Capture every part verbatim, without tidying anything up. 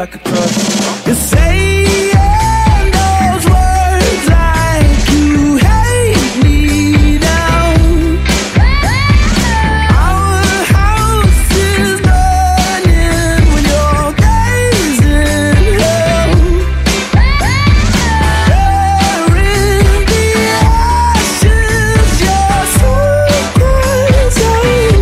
I could trust. You're saying those words like you hate me now. Our house is burning when you're gazing hell. There in the ashes, your soul cries out.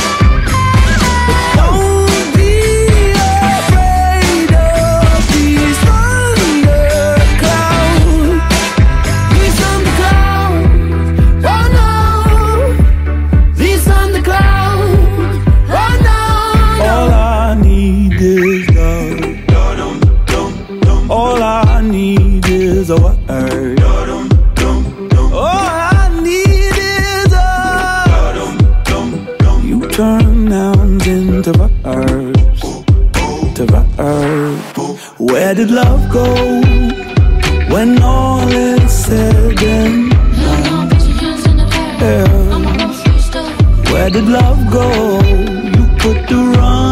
Don't be afraid of these thunder clouds. These thunder clouds, oh no. These thunder clouds, oh no. All I need is love. All I need is a word. All I need is a. You turn nouns into verbs, to verbs. Where did love go when all is said and done? Yeah. Where did love go? You put the wrong